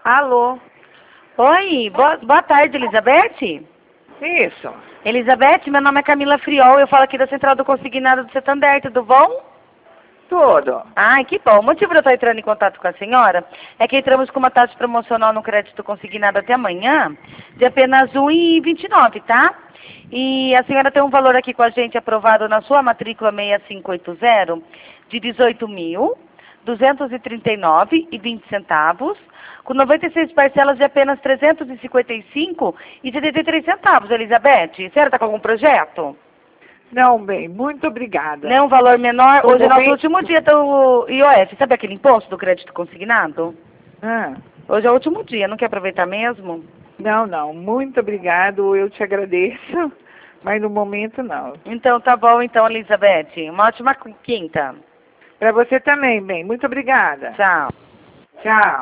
Alô? Oi, boa tarde, Elizabeth. Isso. Elizabeth, meu nome é Camila Friol, eu falo aqui da Central do Consignado do Santander, tudo bom? Tudo. Ai, que bom. O motivo de eu estar entrando em contato com a senhora é que entramos com uma taxa promocional no crédito consignado até amanhã, de apenas R$ 1,29, tá? E a senhora tem um valor aqui com a gente aprovado na sua matrícula 6580 de R$ 18.239,20, com 96 parcelas de apenas R$ 355,73. Elizabeth, a senhora está com algum projeto? Não, bem, muito obrigada. Não, um valor menor. Tudo Hoje é nosso bem? último dia do IOF. Sabe aquele imposto do crédito consignado? Ah, Hoje é o último dia. Não quer aproveitar mesmo? não, muito obrigado, eu te agradeço, mas no momento não. Então, tá bom, então, Elizabeth. Uma ótima quinta. Para você também, bem, muito obrigada. Tchau. Tchau.